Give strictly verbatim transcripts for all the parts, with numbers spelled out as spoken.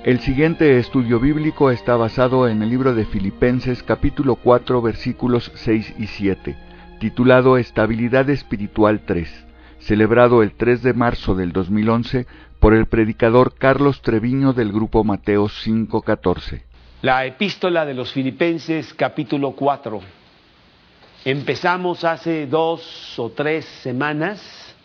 El siguiente estudio bíblico está basado en el libro de Filipenses capítulo cuatro versículos seis y siete, titulado Estabilidad Espiritual tres, celebrado el tres de marzo del dos mil once por el predicador Carlos Treviño del grupo Mateos cinco catorce. La epístola de los Filipenses capítulo cuatro. Empezamos hace dos o tres semanas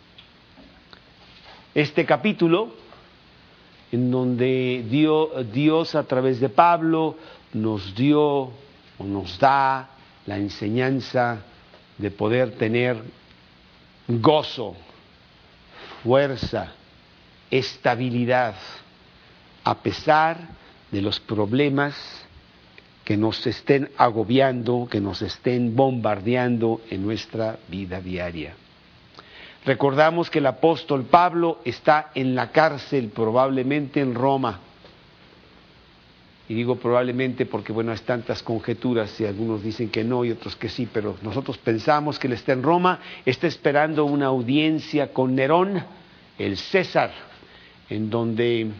este capítulo en donde Dios, Dios a través de Pablo nos dio o nos da la enseñanza de poder tener gozo, fuerza, estabilidad, a pesar de los problemas que nos estén agobiando, que nos estén bombardeando en nuestra vida diaria. Recordamos que el apóstol Pablo está en la cárcel, probablemente en Roma. Y digo probablemente porque, bueno, hay tantas conjeturas y algunos dicen que no y otros que sí, pero nosotros pensamos que él está en Roma, está esperando una audiencia con Nerón, el César, en donde,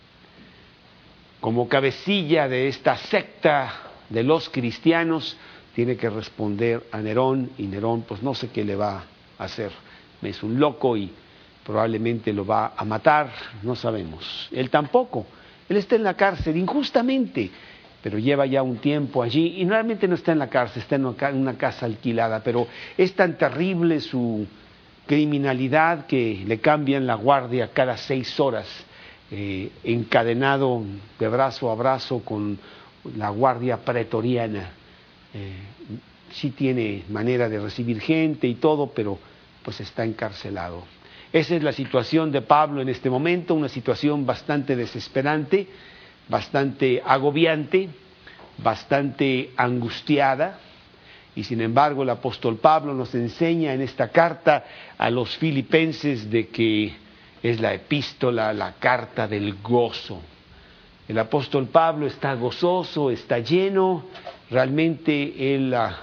como cabecilla de esta secta de los cristianos, tiene que responder a Nerón, y Nerón pues no sé qué le va a hacer. Es un loco y probablemente lo va a matar, no sabemos. Él tampoco, él está en la cárcel injustamente, pero lleva ya un tiempo allí y realmente no está en la cárcel, está en una casa alquilada, pero es tan terrible su criminalidad que le cambian la guardia cada seis horas, eh, encadenado de brazo a brazo con la guardia pretoriana. Eh, sí tiene manera de recibir gente y todo, pero pues está encarcelado. Esa es la situación de Pablo en este momento, una situación bastante desesperante, bastante agobiante, bastante angustiada, y sin embargo el apóstol Pablo nos enseña en esta carta a los filipenses de que es la epístola, la carta del gozo. El apóstol Pablo está gozoso, está lleno, realmente él uh,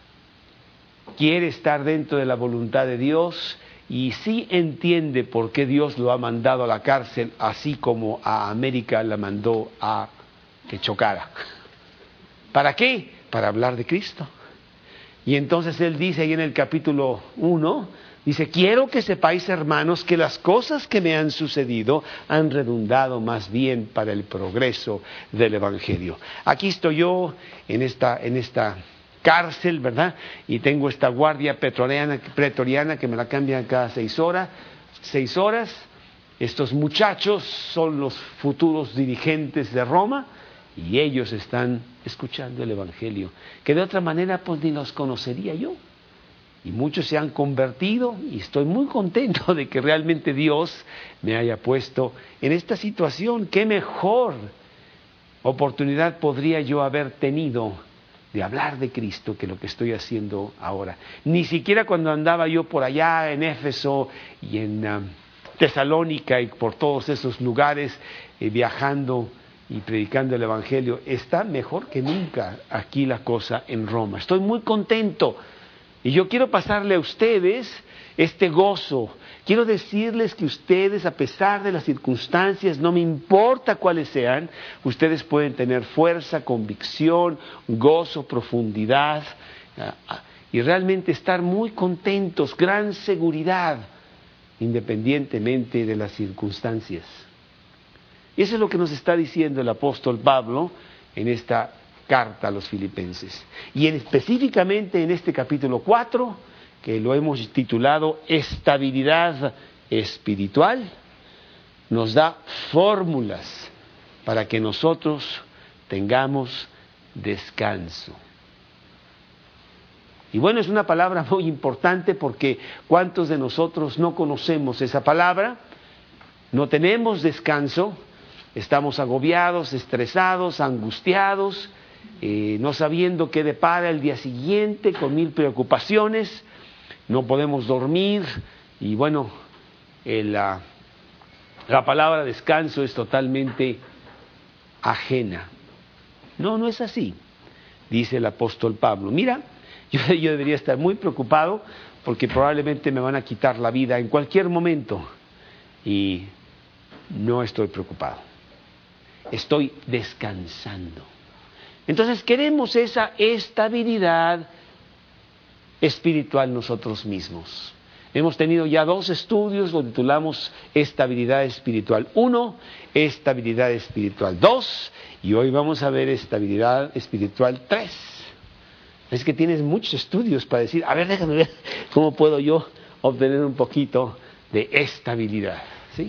quiere estar dentro de la voluntad de Dios y sí entiende por qué Dios lo ha mandado a la cárcel, así como a América la mandó a que chocara. ¿Para qué? Para hablar de Cristo. Y entonces él dice ahí en el capítulo uno, dice, quiero que sepáis, hermanos, que las cosas que me han sucedido han redundado más bien para el progreso del Evangelio. Aquí estoy yo en esta, en esta cárcel, ¿verdad? Y tengo esta guardia pretoriana, pretoriana que me la cambian cada seis horas, seis horas. Estos muchachos son los futuros dirigentes de Roma y ellos están escuchando el Evangelio, que de otra manera pues ni los conocería yo. Y muchos se han convertido y estoy muy contento de que realmente Dios me haya puesto en esta situación. ¿Qué mejor oportunidad podría yo haber tenido de hablar de Cristo que lo que estoy haciendo ahora? Ni siquiera cuando andaba yo por allá en Éfeso y en uh, Tesalónica y por todos esos lugares eh, viajando y predicando el Evangelio. Está mejor que nunca aquí la cosa en Roma. Estoy muy contento y yo quiero pasarle a ustedes este gozo. Quiero decirles que ustedes, a pesar de las circunstancias, no me importa cuáles sean, ustedes pueden tener fuerza, convicción, gozo, profundidad uh, y realmente estar muy contentos, gran seguridad, independientemente de las circunstancias. Y eso es lo que nos está diciendo el apóstol Pablo en esta carta a los filipenses. Y en, específicamente en este capítulo cuatro, que lo hemos titulado Estabilidad Espiritual, nos da fórmulas para que nosotros tengamos descanso. Y bueno, es una palabra muy importante porque ¿cuántos de nosotros no conocemos esa palabra? No tenemos descanso, estamos agobiados, estresados, angustiados, eh, no sabiendo qué depara el día siguiente, con mil preocupaciones. No podemos dormir y bueno, el, la, la palabra descanso es totalmente ajena. No, no es así, dice el apóstol Pablo. Mira, yo, yo debería estar muy preocupado porque probablemente me van a quitar la vida en cualquier momento y no estoy preocupado. estoy descansando. Entonces queremos esa estabilidad espiritual nosotros mismos. Hemos tenido ya dos estudios, lo titulamos Estabilidad Espiritual uno, Estabilidad Espiritual dos, y hoy vamos a ver Estabilidad Espiritual tres. Es que tienes muchos estudios para decir, a ver, déjame ver cómo puedo yo obtener un poquito de estabilidad, ¿sí?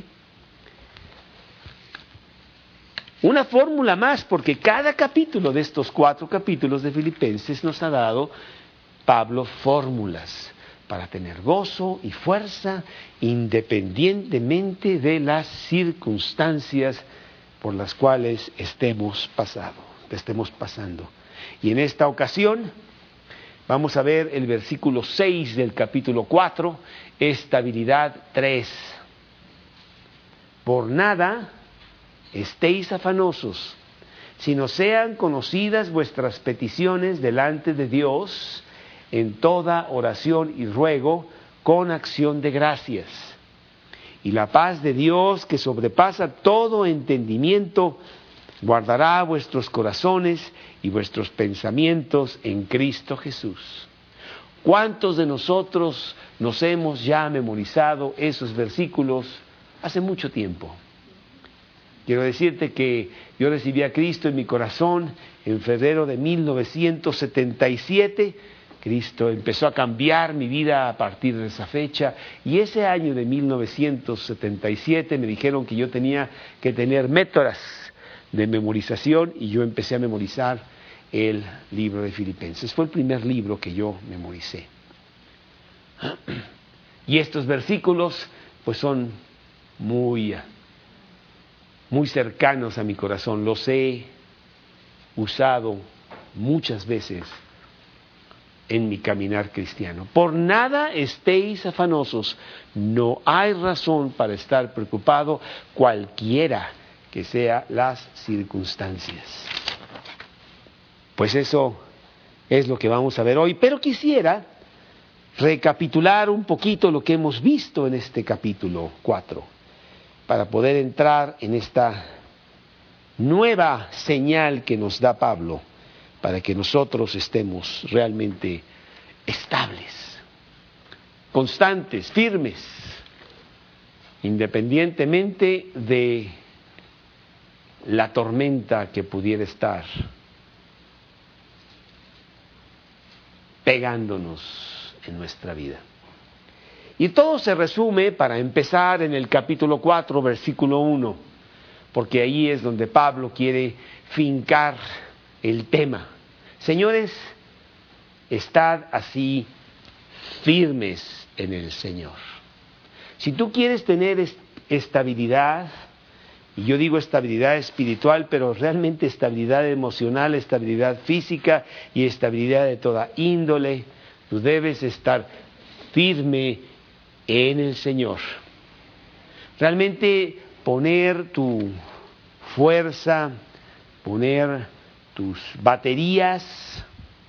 Una fórmula más, porque cada capítulo de estos cuatro capítulos de Filipenses nos ha dado Pablo fórmulas para tener gozo y fuerza independientemente de las circunstancias por las cuales estemos pasado, estemos pasando. Y en esta ocasión vamos a ver el versículo seis del capítulo cuatro, estabilidad tres. Por nada estéis afanosos, sino sean conocidas vuestras peticiones delante de Dios en toda oración y ruego con acción de gracias. Y la paz de Dios, que sobrepasa todo entendimiento, guardará vuestros corazones y vuestros pensamientos en Cristo Jesús. ¿Cuántos de nosotros nos hemos ya memorizado esos versículos hace mucho tiempo? Quiero decirte que yo recibí a Cristo en mi corazón en febrero de mil novecientos setenta y siete. Cristo empezó a cambiar mi vida a partir de esa fecha, y ese año de mil novecientos setenta y siete me dijeron que yo tenía que tener métodos de memorización, y yo empecé a memorizar el libro de Filipenses. Fue el primer libro que yo memoricé. Y estos versículos pues son muy, muy cercanos a mi corazón. Los he usado muchas veces en mi caminar cristiano. Por nada estéis afanosos, no hay razón para estar preocupado, cualquiera que sean las circunstancias. Pues eso es lo que vamos a ver hoy, pero quisiera recapitular un poquito lo que hemos visto en este capítulo cuatro, para poder entrar en esta nueva señal que nos da Pablo, para que nosotros estemos realmente estables, constantes, firmes, independientemente de la tormenta que pudiera estar pegándonos en nuestra vida. Y todo se resume, para empezar, en el capítulo cuatro, versículo uno, porque ahí es donde Pablo quiere fincar el tema. Señores, estad así firmes en el Señor. Si tú quieres tener estabilidad, y yo digo estabilidad espiritual, pero realmente estabilidad emocional, estabilidad física y estabilidad de toda índole, tú debes estar firme en el Señor. Realmente poner tu fuerza, poner tus baterías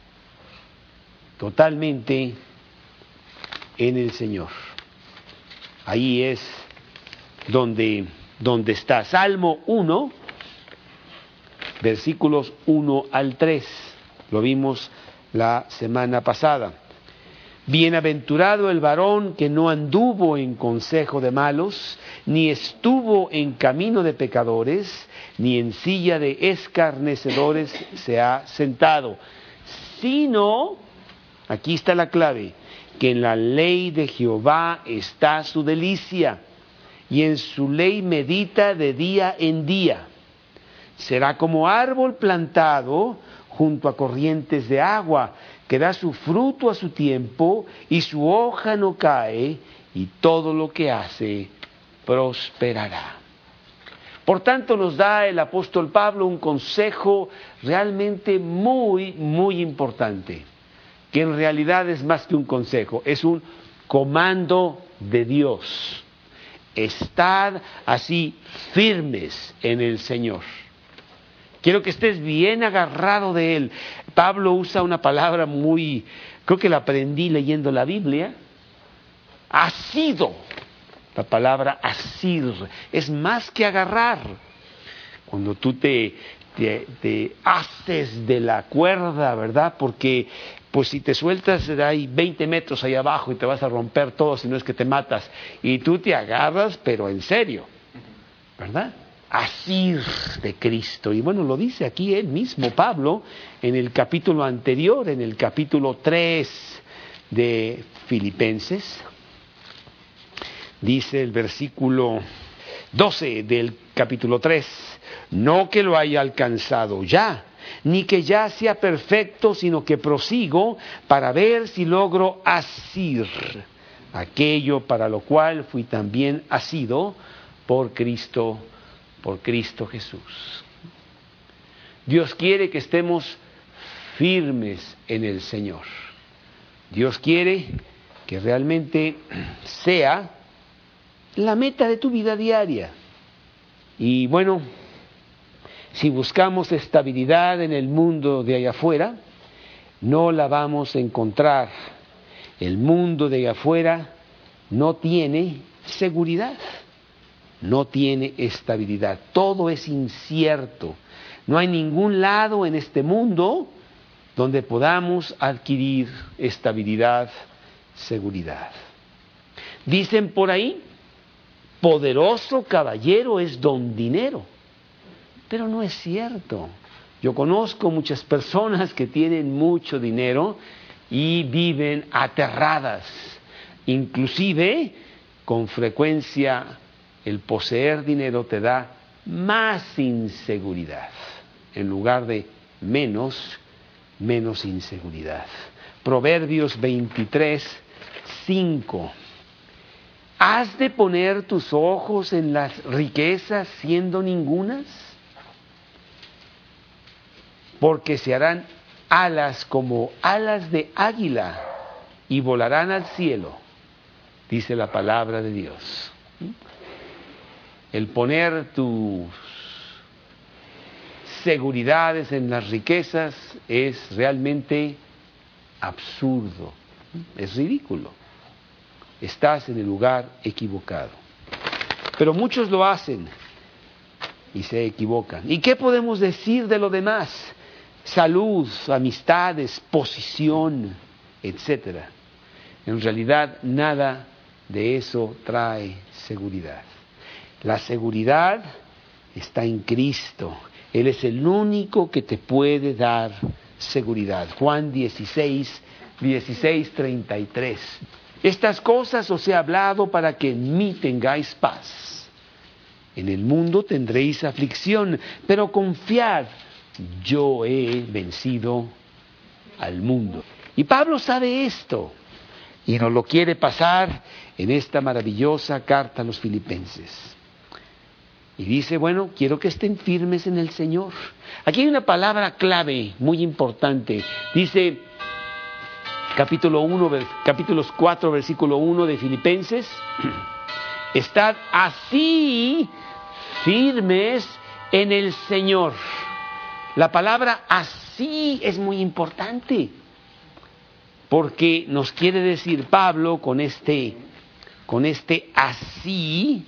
totalmente en el Señor. Ahí es donde, donde está. Salmo uno, versículos uno al tres. Lo vimos la semana pasada. Bienaventurado el varón que no anduvo en consejo de malos, ni estuvo en camino de pecadores, ni en silla de escarnecedores se ha sentado, sino, aquí está la clave, que en la ley de Jehová está su delicia, y en su ley medita de día en día. Será como árbol plantado junto a corrientes de agua, que da su fruto a su tiempo, y su hoja no cae, y todo lo que hace prosperará. Por tanto, nos da el apóstol Pablo un consejo realmente muy, muy importante, que en realidad es más que un consejo, es un comando de Dios. Estad así firmes en el Señor. Quiero que estés bien agarrado de Él. Pablo usa una palabra muy, creo que la aprendí leyendo la Biblia. Asido. La palabra asir es más que agarrar. Cuando tú te, te, te haces de la cuerda, ¿verdad? Porque pues si te sueltas hay veinte metros ahí abajo y te vas a romper todo si no es que te matas. Y tú te agarras, pero en serio, ¿verdad? Asir de Cristo. Y bueno, lo dice aquí él mismo, Pablo, en el capítulo anterior, en el capítulo tres de Filipenses. Dice el versículo doce del capítulo tres, no que lo haya alcanzado ya, ni que ya sea perfecto, sino que prosigo para ver si logro asir aquello para lo cual fui también asido por Cristo, por Cristo Jesús. Dios quiere que estemos firmes en el Señor. Dios quiere que realmente sea la meta de tu vida diaria. Y bueno, si buscamos estabilidad en el mundo de allá afuera, no la vamos a encontrar. El mundo de allá afuera no tiene seguridad, no tiene estabilidad. Todo es incierto. No hay ningún lado en este mundo donde podamos adquirir estabilidad, seguridad. Dicen por ahí, poderoso caballero es don dinero, pero no es cierto. Yo conozco muchas personas que tienen mucho dinero y viven aterradas. Inclusive, con frecuencia, el poseer dinero te da más inseguridad, en lugar de menos, menos inseguridad. Proverbios veintitrés, cinco. ¿Has de poner tus ojos en las riquezas siendo ningunas? Porque se harán alas como alas de águila y volarán al cielo, dice la palabra de Dios. El poner tus seguridades en las riquezas es realmente absurdo, es ridículo. Estás en el lugar equivocado. Pero muchos lo hacen y se equivocan. ¿Y qué podemos decir de lo demás? Salud, amistades, posición, etcétera. En realidad nada de eso trae seguridad. La seguridad está en Cristo. Él es el único que te puede dar seguridad. Juan dieciséis, dieciséis, treinta y tres. Estas cosas os he hablado para que en mí tengáis paz. En el mundo tendréis aflicción, pero confiad, yo he vencido al mundo. Y Pablo sabe esto y nos lo quiere pasar en esta maravillosa carta a los Filipenses. Y dice, bueno, quiero que estén firmes en el Señor. Aquí hay una palabra clave muy importante. Dice, capítulo uno, capítulos cuatro, versículo uno de Filipenses, estad así firmes en el Señor. La palabra así es muy importante, porque nos quiere decir Pablo con este, con este así,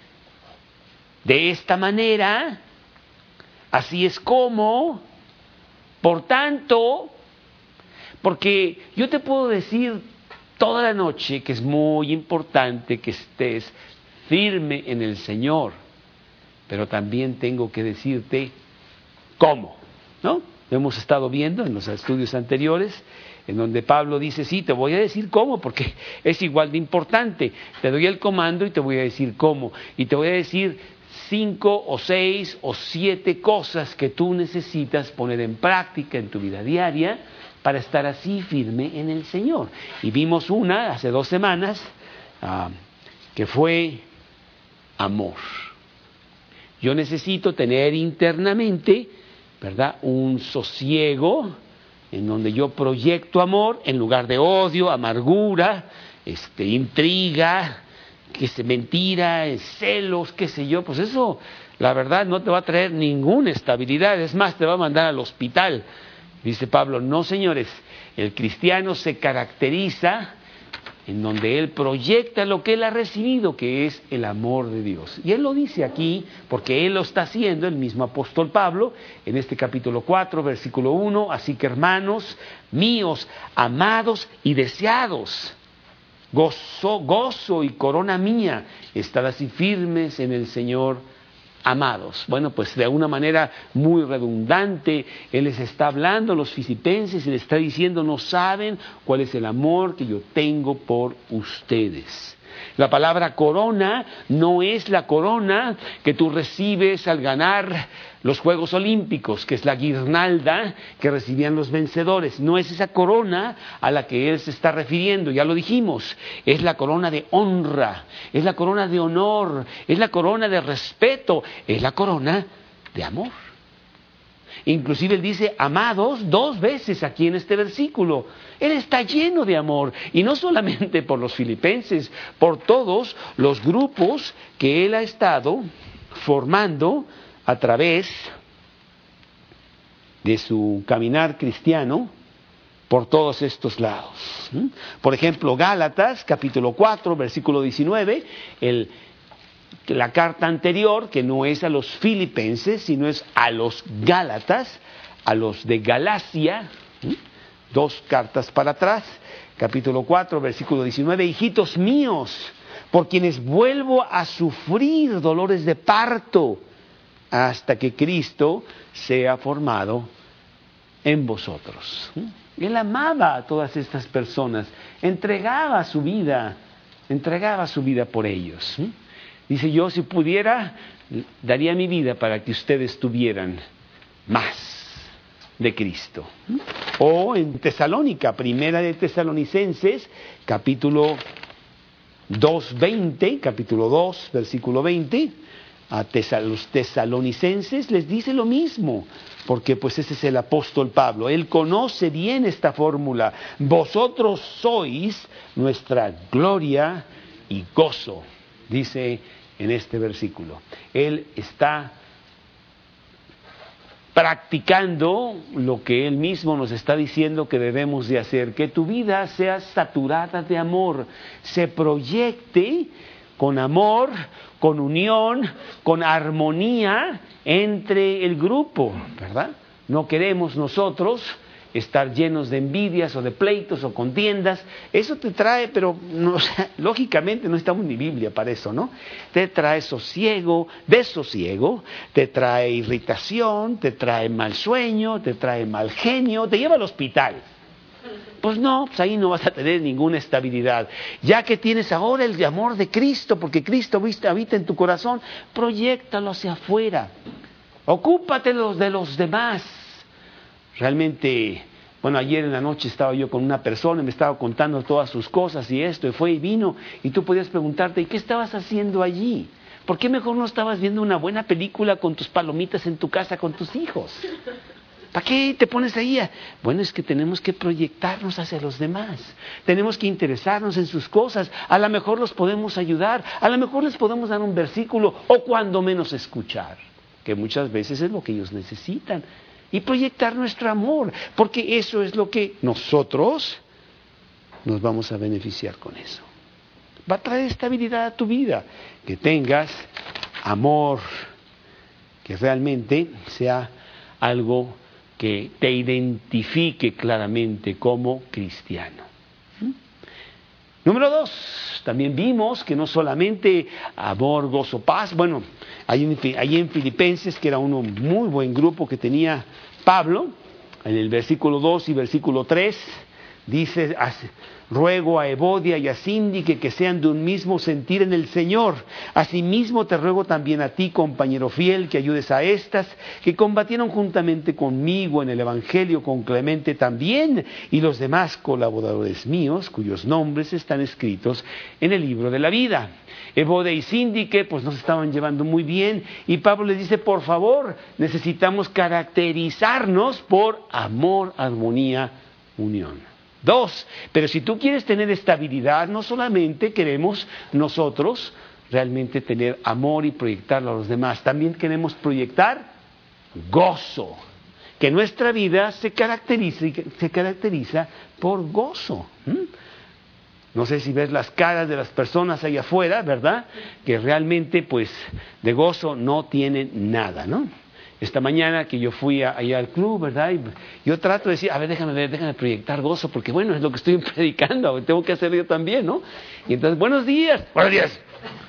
de esta manera, así es como, por tanto, porque yo te puedo decir toda la noche que es muy importante que estés firme en el Señor, pero también tengo que decirte cómo, ¿no? Lo hemos estado viendo en los estudios anteriores, en donde Pablo dice, sí, te voy a decir cómo, porque es igual de importante. Te doy el comando y te voy a decir cómo. Y te voy a decir cinco o seis o siete cosas que tú necesitas poner en práctica en tu vida diaria para estar así firme en el Señor. Y vimos una hace dos semanas uh, que fue amor. Yo necesito tener internamente, ¿verdad?, un sosiego en donde yo proyecto amor en lugar de odio, amargura, este, intriga, que se mentira, celos, qué sé yo. Pues eso, la verdad, no te va a traer ninguna estabilidad. Es más, te va a mandar al hospital. Dice Pablo, no, señores, el cristiano se caracteriza en donde él proyecta lo que él ha recibido, que es el amor de Dios. Y él lo dice aquí, porque él lo está haciendo, el mismo apóstol Pablo, en este capítulo cuatro, versículo uno, así que hermanos míos, amados y deseados, gozo, gozo y corona mía, estad así firmes en el Señor, amados. Bueno, pues de una manera muy redundante, Él les está hablando a los filipenses y les está diciendo, no saben cuál es el amor que yo tengo por ustedes. La palabra corona no es la corona que tú recibes al ganar los Juegos Olímpicos, que es la guirnalda que recibían los vencedores. No es esa corona a la que él se está refiriendo, ya lo dijimos. Es la corona de honra, es la corona de honor, es la corona de respeto, es la corona de amor. Inclusive él dice amados dos veces aquí en este versículo. Él está lleno de amor, y no solamente por los filipenses, por todos los grupos que él ha estado formando a través de su caminar cristiano por todos estos lados. Por ejemplo, Gálatas, capítulo cuatro, versículo diecinueve, el la carta anterior, que no es a los filipenses, sino es a los gálatas, a los de Galacia, ¿sí? Dos cartas para atrás, capítulo cuatro, versículo diecinueve, hijitos míos, por quienes vuelvo a sufrir dolores de parto, hasta que Cristo sea formado en vosotros. ¿Sí? Él amaba a todas estas personas, entregaba su vida, entregaba su vida por ellos. ¿Sí? Dice, yo si pudiera, daría mi vida para que ustedes tuvieran más de Cristo. O en Tesalónica, primera de Tesalonicenses, capítulo dos, veinte, capítulo dos, versículo veinte, a tesal- los tesalonicenses les dice lo mismo, porque pues ese es el apóstol Pablo. Él conoce bien esta fórmula. Vosotros sois nuestra gloria y gozo, dice en este versículo. Él está practicando lo que él mismo nos está diciendo que debemos de hacer, que tu vida sea saturada de amor, se proyecte con amor, con unión, con armonía entre el grupo, ¿verdad? No queremos nosotros estar llenos de envidias o de pleitos o contiendas. Eso te trae, pero no, lógicamente no estamos ni Biblia para eso, ¿no? Te trae sosiego, desosiego, te trae irritación, te trae mal sueño, te trae mal genio, te lleva al hospital. Pues no, pues ahí no vas a tener ninguna estabilidad. Ya que tienes ahora el amor de Cristo, porque Cristo habita en tu corazón, proyéctalo hacia afuera. Ocúpate de los demás. Realmente, bueno, ayer en la noche estaba yo con una persona y me estaba contando todas sus cosas y esto, y fue y vino, y tú podías preguntarte, ¿y qué estabas haciendo allí? ¿Por qué mejor no estabas viendo una buena película con tus palomitas en tu casa con tus hijos? ¿Para qué te pones ahí? Bueno, es que tenemos que proyectarnos hacia los demás, tenemos que interesarnos en sus cosas, a lo mejor los podemos ayudar, a lo mejor les podemos dar un versículo, o cuando menos escuchar, que muchas veces es lo que ellos necesitan. Y proyectar nuestro amor, porque eso es lo que nosotros nos vamos a beneficiar con eso. Va a traer estabilidad a tu vida, que tengas amor, que realmente sea algo que te identifique claramente como cristiano. ¿Mm? Número dos, también vimos que no solamente amor, gozo, paz, bueno, ahí en, ahí en Filipenses, que era un muy buen grupo que tenía Pablo, en el versículo dos y versículo tres, dice, ruego a Evodia y a Síndique que sean de un mismo sentir en el Señor. Asimismo te ruego también a ti, compañero fiel, que ayudes a estas, que combatieron juntamente conmigo en el Evangelio, con Clemente también, y los demás colaboradores míos, cuyos nombres están escritos en el libro de la vida. Evodia y Síndique pues nos estaban llevando muy bien, y Pablo les dice, por favor, necesitamos caracterizarnos por amor, armonía, unión. Dos, pero si tú quieres tener estabilidad, no solamente queremos nosotros realmente tener amor y proyectarlo a los demás, también queremos proyectar gozo, que nuestra vida se caracteriza, se caracteriza por gozo. ¿Mm? No sé si ves las caras de las personas ahí afuera, ¿verdad? Que realmente, pues, de gozo no tienen nada, ¿no? Esta mañana que yo fui a, allá al club, ¿verdad? Y yo trato de decir, a ver, déjame ver, déjame proyectar gozo, porque bueno, es lo que estoy predicando, tengo que hacer yo también, ¿no? Y entonces, buenos días, buenos días.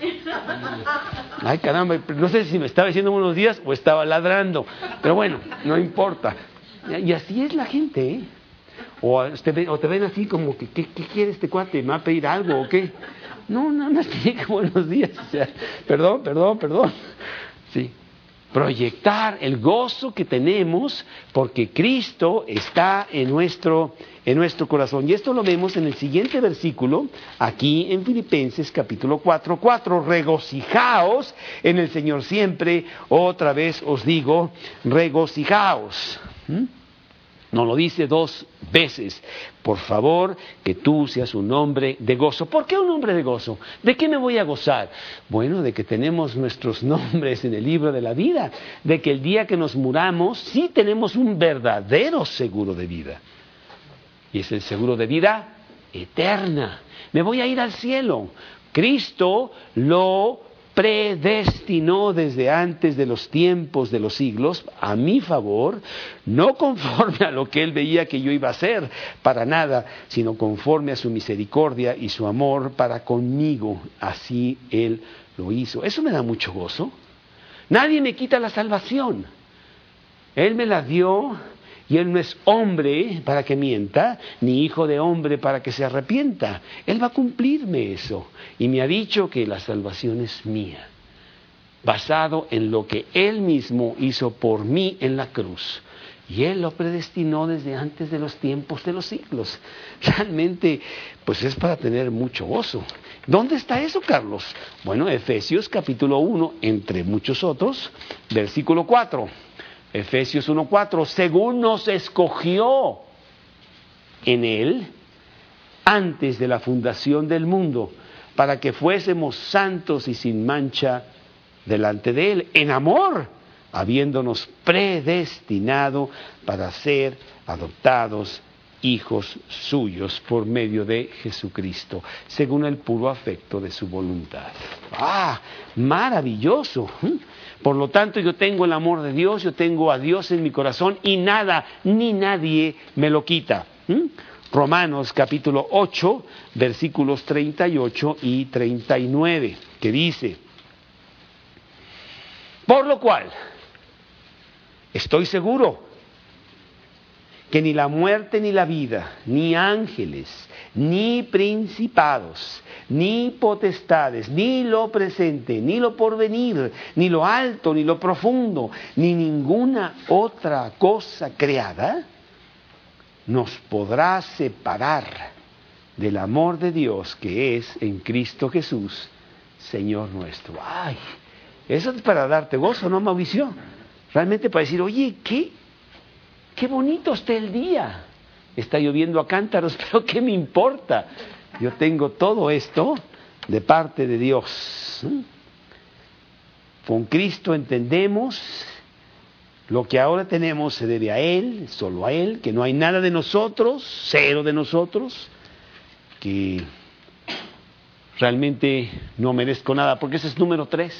Ay, caramba, no sé si me estaba diciendo buenos días o estaba ladrando, pero bueno, no importa. Y así es la gente, ¿eh? O te, ven, o te ven así como que, ¿qué, qué quiere este cuate? ¿Me va a pedir algo o qué? No, nada más te diga buenos días. O sea, perdón, perdón, perdón. Sí. Proyectar el gozo que tenemos porque Cristo está en nuestro, en nuestro corazón. Y esto lo vemos en el siguiente versículo, aquí en Filipenses capítulo cuatro, cuatro. Regocijaos en el Señor siempre. Otra vez os digo, regocijaos. ¿Mm? Nos lo dice dos veces. Por favor, que tú seas un hombre de gozo. ¿Por qué un hombre de gozo? ¿De qué me voy a gozar? Bueno, de que tenemos nuestros nombres en el libro de la vida. De que el día que nos muramos, sí tenemos un verdadero seguro de vida. Y es el seguro de vida eterna. Me voy a ir al cielo. Cristo lo predestinó desde antes de los tiempos de los siglos a mi favor, no conforme a lo que Él veía que yo iba a hacer, para nada, sino conforme a su misericordia y su amor para conmigo. Así Él lo hizo. Eso me da mucho gozo. Nadie me quita la salvación. Él me la dio. Y Él no es hombre para que mienta, ni hijo de hombre para que se arrepienta. Él va a cumplirme eso. Y me ha dicho que la salvación es mía, basado en lo que Él mismo hizo por mí en la cruz. Y Él lo predestinó desde antes de los tiempos de los siglos. Realmente, pues es para tener mucho gozo. ¿Dónde está eso, Carlos? Bueno, Efesios capítulo uno, entre muchos otros, versículo cuatro. Efesios uno cuatro, según nos escogió en Él antes de la fundación del mundo, para que fuésemos santos y sin mancha delante de Él, en amor, habiéndonos predestinado para ser adoptados hijos suyos por medio de Jesucristo, según el puro afecto de su voluntad. ¡Ah! ¡Maravilloso! Por lo tanto, yo tengo el amor de Dios, yo tengo a Dios en mi corazón y nada ni nadie me lo quita. ¿Mm? Romanos capítulo ocho, versículos treinta y ocho y treinta y nueve, que dice: por lo cual, estoy seguro que ni la muerte ni la vida, ni ángeles, ni principados, ni potestades, ni lo presente, ni lo porvenir, ni lo alto, ni lo profundo, ni ninguna otra cosa creada nos podrá separar del amor de Dios que es en Cristo Jesús, Señor nuestro. ¡Ay! Eso es para darte gozo, ¿no, Mauricio? Realmente para decir, oye, ¿qué? ¡Qué bonito está el día! Está lloviendo a cántaros, pero ¿qué me importa? Yo tengo todo esto de parte de Dios. Con Cristo entendemos lo que ahora tenemos se debe a Él, solo a Él, que no hay nada de nosotros, cero de nosotros, que realmente no merezco nada, porque ese es número tres.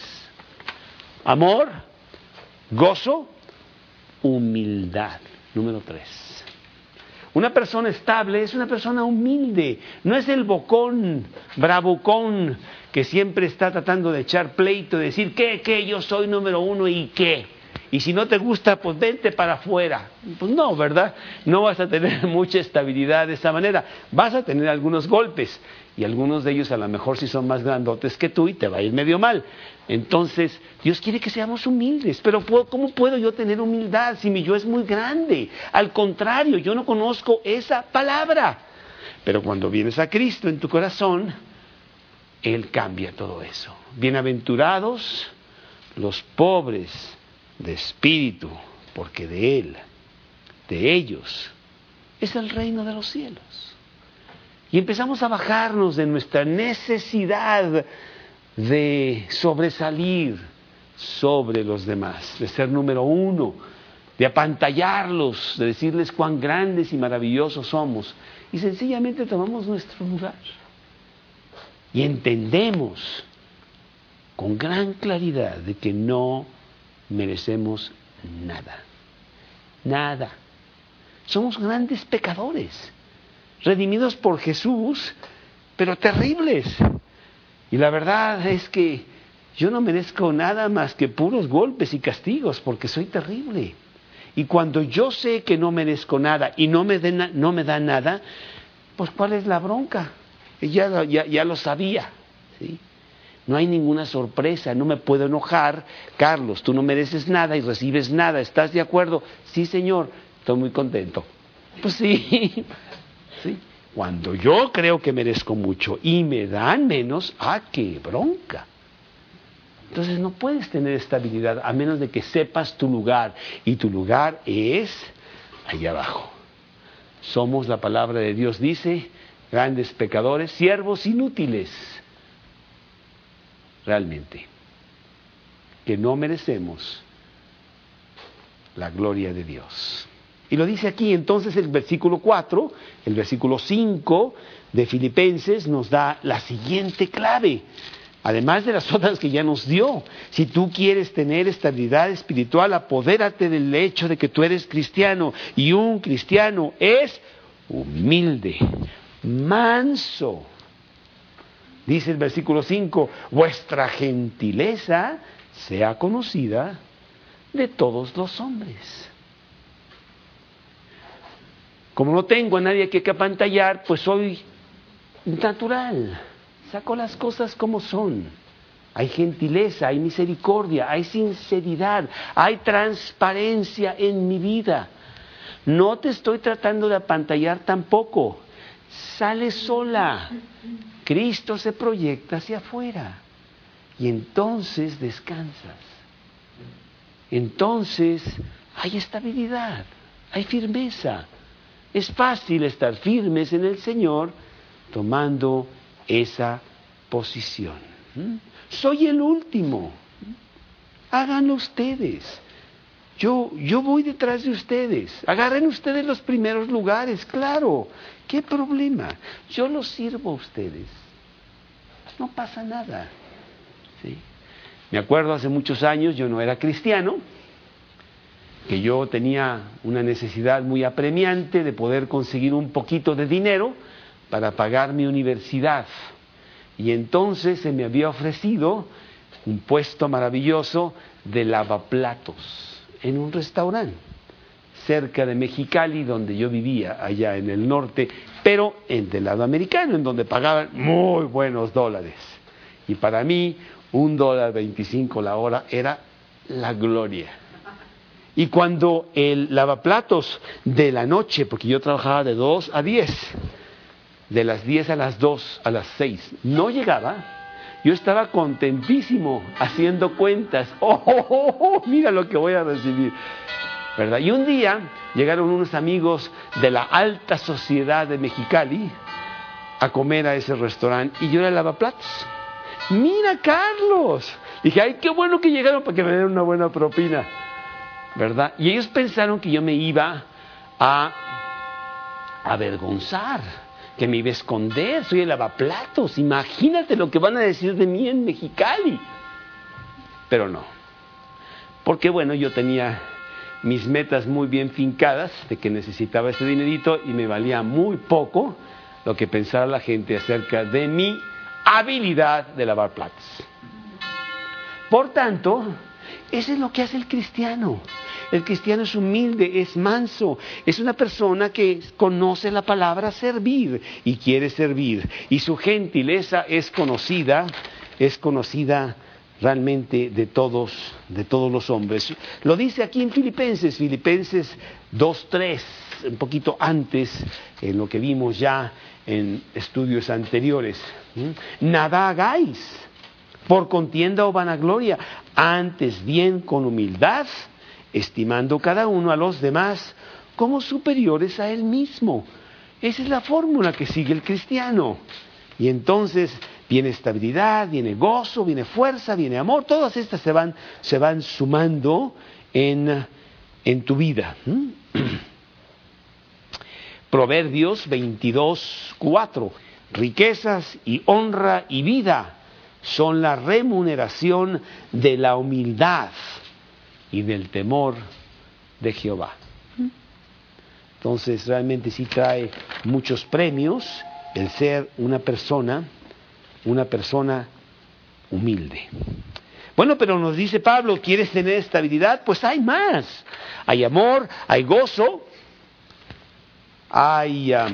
Amor, gozo, humildad. Número tres. Una persona estable es una persona humilde, no es el bocón, bravucón, que siempre está tratando de echar pleito, de decir, ¿qué, qué? Yo soy número uno, ¿y qué? Y si no te gusta, pues vente para afuera. Pues no, ¿verdad? No vas a tener mucha estabilidad de esa manera. Vas a tener algunos golpes, y algunos de ellos a lo mejor sí son más grandotes que tú y te va a ir medio mal. Entonces, Dios quiere que seamos humildes, pero ¿cómo puedo yo tener humildad si mi yo es muy grande? Al contrario, yo no conozco esa palabra. Pero cuando vienes a Cristo en tu corazón, Él cambia todo eso. Bienaventurados los pobres de espíritu, porque de Él, de ellos, es el reino de los cielos. Y empezamos a bajarnos de nuestra necesidad de sobresalir sobre los demás, de ser número uno, de apantallarlos, de decirles cuán grandes y maravillosos somos, y sencillamente tomamos nuestro lugar. y entendemos con gran claridad de que no merecemos nada, nada. Somos grandes pecadores, redimidos por Jesús, pero terribles. Y la verdad es que yo no merezco nada más que puros golpes y castigos, porque soy terrible. Y cuando yo sé que no merezco nada y no me, den, no me da nada, pues ¿cuál es la bronca? Ya, ya, ya lo sabía, ¿sí? No hay ninguna sorpresa, no me puedo enojar. Carlos, tú no mereces nada y recibes nada, ¿estás de acuerdo? Sí, señor, estoy muy contento. Pues sí, sí. Cuando yo creo que merezco mucho y me dan menos, ¡ah, qué bronca! Entonces no puedes tener estabilidad a menos de que sepas tu lugar, y tu lugar es allá abajo. Somos, la palabra de Dios dice, grandes pecadores, siervos inútiles, realmente, que no merecemos la gloria de Dios. Y lo dice aquí, entonces el versículo cuatro, el versículo cinco de Filipenses nos da la siguiente clave, además de las otras que ya nos dio. Si tú quieres tener estabilidad espiritual, apodérate del hecho de que tú eres cristiano, y un cristiano es humilde, manso. Dice el versículo cinco, vuestra gentileza sea conocida de todos los hombres. Como no tengo a nadie que apantallar, pues soy natural, saco las cosas como son. Hay gentileza, hay misericordia, hay sinceridad, hay transparencia en mi vida. No te estoy tratando de apantallar tampoco. Sale sola. Cristo se proyecta hacia afuera y entonces descansas. Entonces hay estabilidad, hay firmeza. Es fácil estar firmes en el Señor tomando esa posición. Soy el último. Háganlo ustedes. Yo, yo voy detrás de ustedes. Agarren ustedes los primeros lugares, claro. ¿Qué problema? Yo los sirvo a ustedes. No pasa nada. ¿Sí? Me acuerdo hace muchos años, yo no era cristiano, que yo tenía una necesidad muy apremiante de poder conseguir un poquito de dinero para pagar mi universidad. Y entonces se me había ofrecido un puesto maravilloso de lavaplatos en un restaurante cerca de Mexicali, donde yo vivía, allá en el norte, pero en del lado americano, en donde pagaban muy buenos dólares. Y para mí, un dólar veinticinco la hora era la gloria. Y cuando el lavaplatos de la noche, porque yo trabajaba de dos a diez, de las diez a las dos, a las seis, no llegaba, yo estaba contentísimo haciendo cuentas. ¡Oh, oh, oh, oh! Mira lo que voy a recibir, ¿verdad? Y un día llegaron unos amigos de la alta sociedad de Mexicali a comer a ese restaurante y yo era el lavaplatos. ¡Mira, Carlos! Dije, ¡ay, qué bueno que llegaron para que me den una buena propina! ¿Verdad? Y ellos pensaron que yo me iba a avergonzar, que me iba a esconder, soy el lavaplatos, imagínate lo que van a decir de mí en Mexicali. Pero no, porque bueno, yo tenía mis metas muy bien fincadas, de que necesitaba ese dinerito y me valía muy poco lo que pensara la gente acerca de mi habilidad de lavar platos. Por tanto, eso es lo que hace el cristiano. El cristiano es humilde, es manso, es una persona que conoce la palabra servir y quiere servir. Y su gentileza es conocida, es conocida realmente de todos, de todos los hombres. Lo dice aquí en Filipenses, Filipenses dos tres, un poquito antes, en lo que vimos ya en estudios anteriores. Nada hagáis por contienda o vanagloria, antes bien con humildad, estimando cada uno a los demás como superiores a él mismo. Esa es la fórmula que sigue el cristiano. Y entonces viene estabilidad, viene gozo, viene fuerza, viene amor. Todas estas se van, se van sumando en, en tu vida. Proverbios veintidós cuatro. Riquezas y honra y vida son la remuneración de la humildad y del temor de Jehová. Entonces realmente sí trae muchos premios el ser una persona, una persona humilde. Bueno, pero nos dice Pablo, ¿quieres tener estabilidad? Pues hay más. Hay amor, hay gozo, hay uh,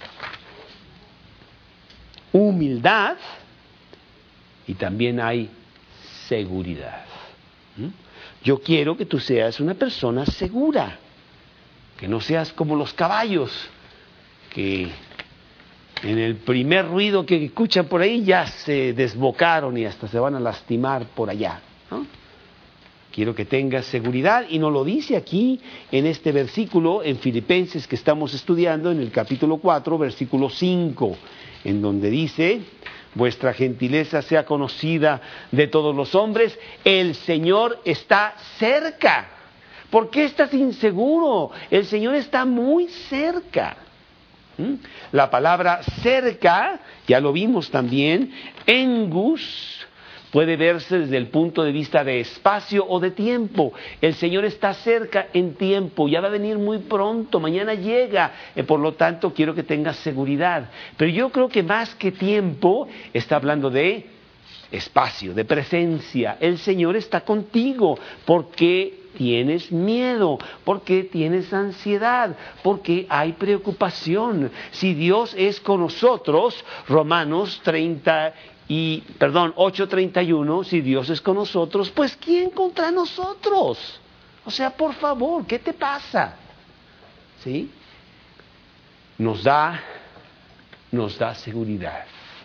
humildad y también hay seguridad. ¿Mm? Yo quiero que tú seas una persona segura, que no seas como los caballos, que en el primer ruido que escuchan por ahí ya se desbocaron y hasta se van a lastimar por allá, ¿no? Quiero que tengas seguridad, y nos lo dice aquí en este versículo en Filipenses que estamos estudiando, en el capítulo cuatro, versículo cinco, en donde dice: vuestra gentileza sea conocida de todos los hombres, el Señor está cerca. ¿Por qué estás inseguro? El Señor está muy cerca. ¿Mm? La palabra cerca, ya lo vimos también, engus, puede verse desde el punto de vista de espacio o de tiempo. El Señor está cerca en tiempo, ya va a venir muy pronto, mañana llega, eh, por lo tanto quiero que tengas seguridad. Pero yo creo que más que tiempo está hablando de espacio, de presencia. El Señor está contigo. ¿Por qué tienes miedo? ¿Por qué tienes ansiedad? ¿Por qué hay preocupación? Si Dios es con nosotros, Romanos treinta y perdón, ocho treinta y uno, si Dios es con nosotros, pues ¿quién contra nosotros? O sea, por favor, ¿qué te pasa? ¿Sí? Nos da, nos da seguridad.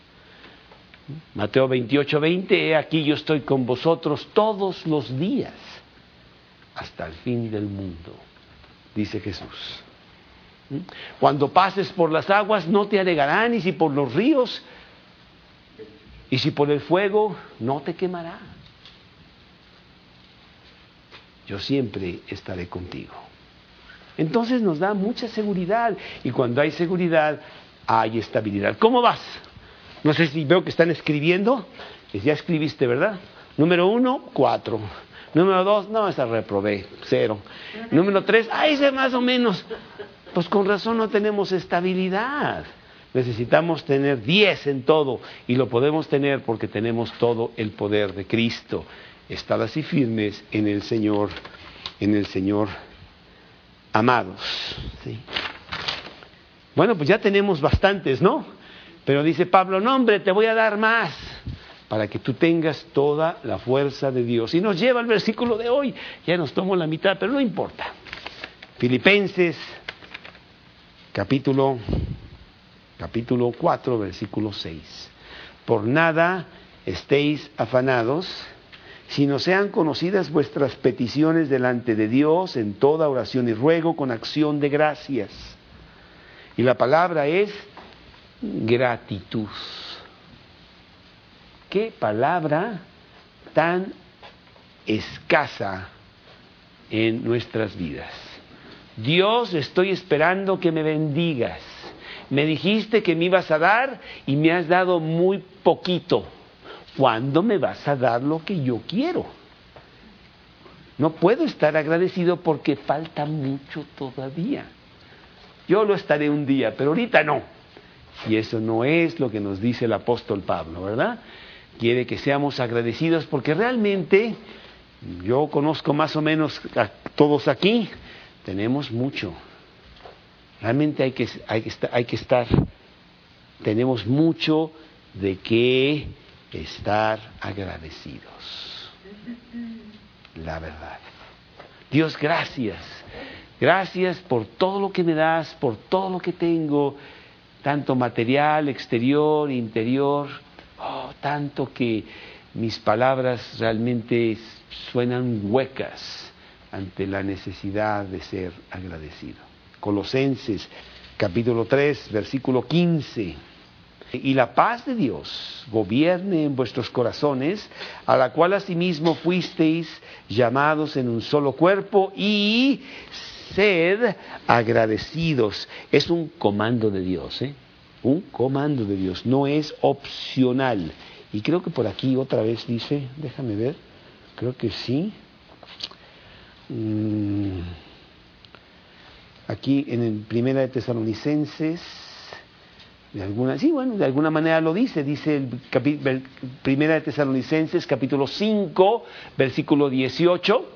Mateo veintiocho veinte, he aquí yo estoy con vosotros todos los días, hasta el fin del mundo, dice Jesús. Cuando pases por las aguas no te anegarán, y si por los ríos, y si por el fuego, no te quemará. Yo siempre estaré contigo. Entonces nos da mucha seguridad, y cuando hay seguridad, hay estabilidad. ¿Cómo vas? No sé si veo que están escribiendo. Ya escribiste, ¿verdad? Número uno, cuatro. Número dos, no, esa reprobé, cero. Número tres, ah, ese más o menos. Pues con razón no tenemos estabilidad. Necesitamos tener diez en todo, y lo podemos tener porque tenemos todo el poder de Cristo. Estad así firmes en el Señor, en el Señor, amados. ¿Sí? Bueno, pues ya tenemos bastantes, ¿no? Pero dice Pablo, no hombre, te voy a dar más, para que tú tengas toda la fuerza de Dios. Y nos lleva al versículo de hoy. Ya nos tomó la mitad, pero no importa. Filipenses, capítulo Capítulo cuatro, versículo seis. Por nada estéis afanados, sino sean conocidas vuestras peticiones delante de Dios en toda oración y ruego con acción de gracias. Y la palabra es gratitud. ¿Qué palabra tan escasa en nuestras vidas? Dios, estoy esperando que me bendigas. Me dijiste que me ibas a dar y me has dado muy poquito. ¿Cuándo me vas a dar lo que yo quiero? No puedo estar agradecido porque falta mucho todavía. Yo lo estaré un día, pero ahorita no. Y eso no es lo que nos dice el apóstol Pablo, ¿verdad? Quiere que seamos agradecidos porque realmente, yo conozco más o menos a todos aquí, tenemos mucho. Realmente hay que, hay que, estar, hay que estar, tenemos mucho de qué estar agradecidos. La verdad. Dios, gracias. Gracias por todo lo que me das, por todo lo que tengo, tanto material, exterior, interior. Oh, tanto que mis palabras realmente suenan huecas ante la necesidad de ser agradecido. Colosenses capítulo tres, versículo quince. Y la paz de Dios gobierne en vuestros corazones, a la cual asimismo fuisteis llamados en un solo cuerpo, y sed agradecidos. Es un comando de Dios, ¿eh? un comando de Dios, no es opcional. Y creo que por aquí otra vez dice, déjame ver, creo que sí. Mm, aquí en el Primera de Tesalonicenses, de alguna, sí, bueno, de alguna manera lo dice, dice el, capi, el Primera de Tesalonicenses, capítulo cinco, versículo dieciocho,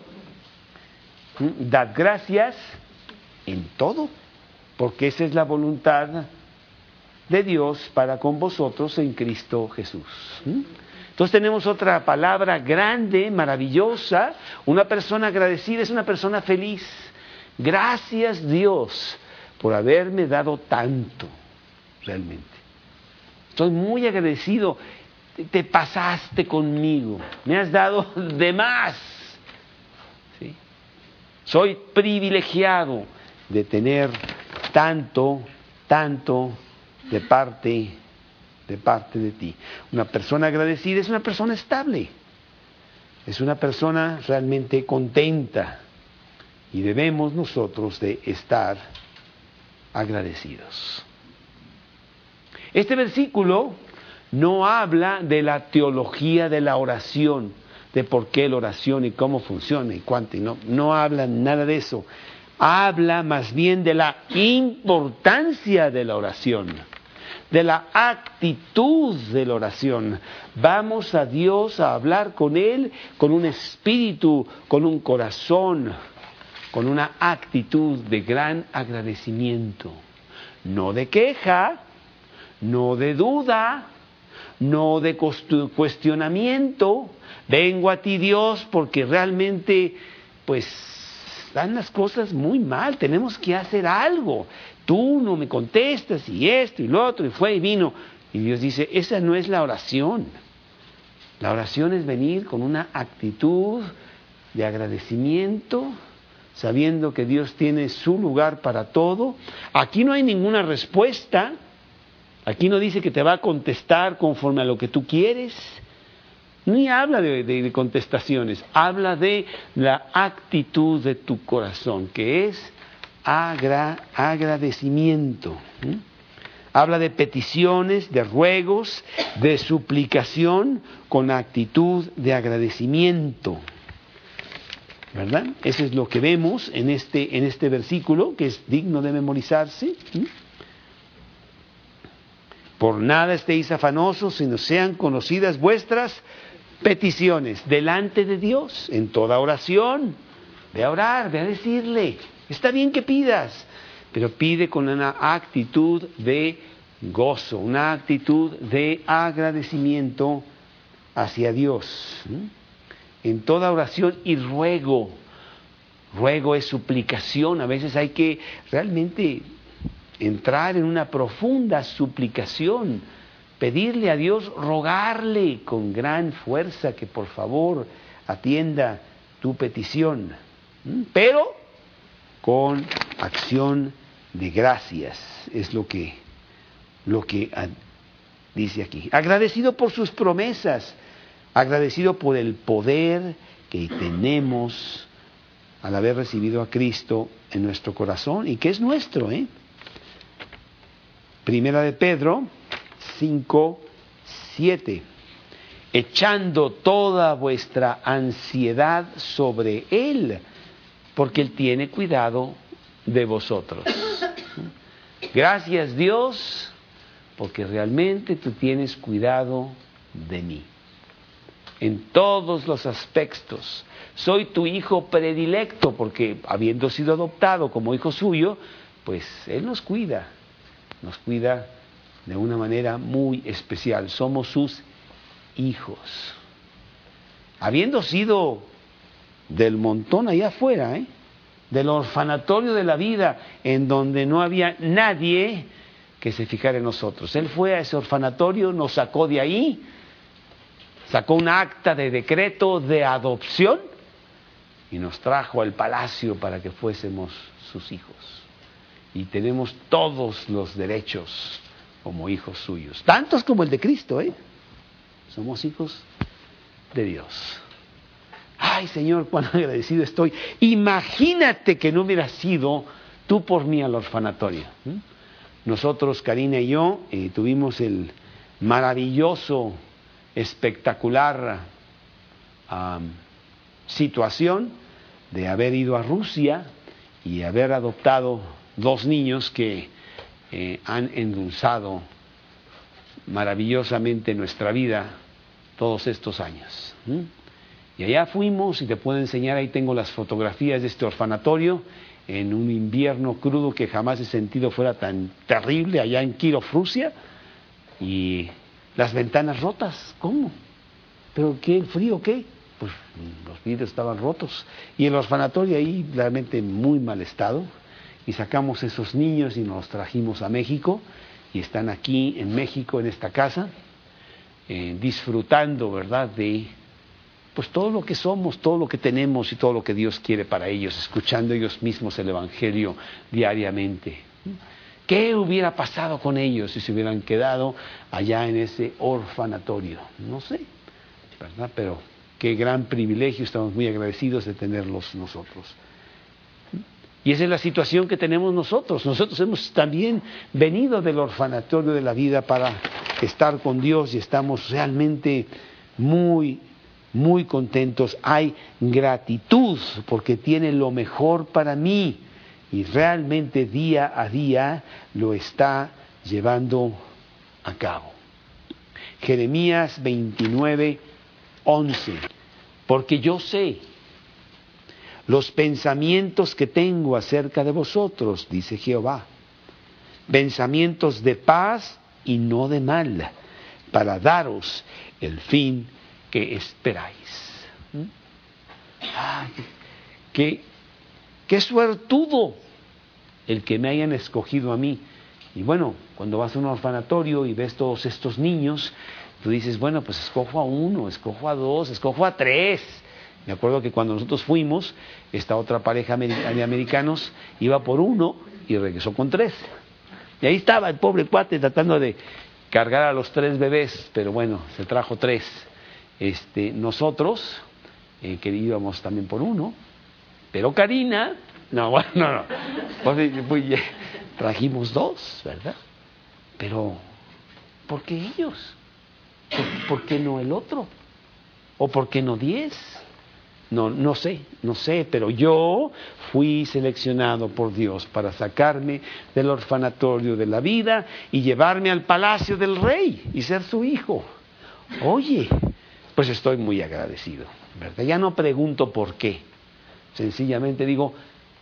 dad gracias en todo, porque esa es la voluntad de Dios para con vosotros en Cristo Jesús. Entonces tenemos otra palabra grande, maravillosa. Una persona agradecida es una persona feliz. Gracias Dios por haberme dado tanto, realmente. Estoy muy agradecido. Te pasaste conmigo, me has dado de más. ¿Sí? Soy privilegiado de tener tanto, tanto de parte, de parte de ti. Una persona agradecida es una persona estable, es una persona realmente contenta, y debemos nosotros de estar agradecidos. Este versículo no habla de la teología de la oración, de por qué la oración y cómo funciona y cuánto, y no, no habla nada de eso. Habla más bien de la importancia de la oración, de la actitud de la oración. Vamos a Dios a hablar con Él con un espíritu, con un corazón, con una actitud de gran agradecimiento. No de queja, no de duda, no de cuestionamiento. Vengo a ti, Dios, porque realmente, pues, están las cosas muy mal, tenemos que hacer algo. Tú no me contestas, y esto y lo otro, y fue y vino. Y Dios dice, esa no es la oración. La oración es venir con una actitud de agradecimiento, sabiendo que Dios tiene su lugar para todo. Aquí no hay ninguna respuesta. Aquí no dice que te va a contestar conforme a lo que tú quieres. Ni habla de, de, de contestaciones. Habla de la actitud de tu corazón, que es agra, agradecimiento. ¿Mm? Habla de peticiones, de ruegos, de suplicación con actitud de agradecimiento. ¿Verdad? Eso es lo que vemos en este, en este versículo, que es digno de memorizarse. ¿Mm? Por nada estéis afanosos, sino sean conocidas vuestras peticiones delante de Dios, en toda oración. Ve a orar, ve a decirle, está bien que pidas, pero pide con una actitud de gozo, una actitud de agradecimiento hacia Dios. En toda oración y ruego. Ruego es suplicación. A veces hay que realmente entrar en una profunda suplicación, pedirle a Dios, rogarle con gran fuerza que por favor atienda tu petición, pero con acción de gracias, es lo que, lo que dice aquí. Agradecido por sus promesas, agradecido por el poder que tenemos al haber recibido a Cristo en nuestro corazón y que es nuestro, ¿eh? Primera de Pedro cinco, siete. Echando toda vuestra ansiedad sobre Él, porque Él tiene cuidado de vosotros. Gracias, Dios, porque realmente tú tienes cuidado de mí. En todos los aspectos. Soy tu hijo predilecto, porque habiendo sido adoptado como hijo suyo, pues Él nos cuida. Nos cuida de una manera muy especial. Somos sus hijos. Habiendo sido del montón allá afuera, ¿eh? del orfanatorio de la vida, en donde no había nadie que se fijara en nosotros. Él fue a ese orfanatorio, nos sacó de ahí, sacó un acta de decreto de adopción y nos trajo al palacio para que fuésemos sus hijos. Y tenemos todos los derechos como hijos suyos, tantos como el de Cristo, ¿eh? Somos hijos de Dios. Ay, Señor, cuán agradecido estoy. Imagínate que no hubieras sido tú por mí al orfanatorio. ¿Mm? nosotros, Karina y yo, eh, tuvimos el maravilloso, espectacular um, situación de haber ido a Rusia y haber adoptado dos niños que eh, han endulzado maravillosamente nuestra vida todos estos años. ¿Mm? Y allá fuimos, y te puedo enseñar, ahí tengo las fotografías de este orfanatorio, en un invierno crudo que jamás he sentido fuera tan terrible, allá en Kirov, Rusia, y las ventanas rotas. ¿Cómo? ¿Pero qué frío qué? Pues los vidrios estaban rotos, y el orfanatorio ahí realmente muy mal estado, y sacamos esos niños y nos los trajimos a México, y están aquí en México, en esta casa, eh, disfrutando, ¿verdad?, de pues todo lo que somos, todo lo que tenemos y todo lo que Dios quiere para ellos, escuchando ellos mismos el Evangelio diariamente. ¿Qué hubiera pasado con ellos si se hubieran quedado allá en ese orfanatorio? No sé, ¿verdad? Pero qué gran privilegio, estamos muy agradecidos de tenerlos nosotros. Y esa es la situación que tenemos nosotros. Nosotros hemos también venido del orfanatorio de la vida para estar con Dios y estamos realmente muy, muy contentos. Hay gratitud porque tiene lo mejor para mí y realmente día a día lo está llevando a cabo. Jeremías veintinueve, once. Porque yo sé los pensamientos que tengo acerca de vosotros, dice Jehová, pensamientos de paz y no de mal, para daros el fin que esperáis. ¿Mm? Ay, qué, qué suertudo el que me hayan escogido a mí. Y bueno, cuando vas a un orfanatorio y ves todos estos niños, tú dices, bueno, pues escojo a uno, escojo a dos, escojo a tres. Me acuerdo que cuando nosotros fuimos, esta otra pareja de americanos iba por uno y regresó con tres. Y ahí estaba el pobre cuate tratando de cargar a los tres bebés, pero bueno, se trajo tres. Este, nosotros, eh, que íbamos también por uno, pero Karina, no, bueno, no, no, pues, pues, trajimos dos, ¿verdad? Pero, ¿por qué ellos? ¿Por, ¿Por qué no el otro? ¿O por qué no diez? No, no sé, no sé, pero yo fui seleccionado por Dios para sacarme del orfanatorio de la vida y llevarme al palacio del rey y ser su hijo. Oye, pues estoy muy agradecido, ¿verdad? Ya no pregunto por qué, sencillamente digo,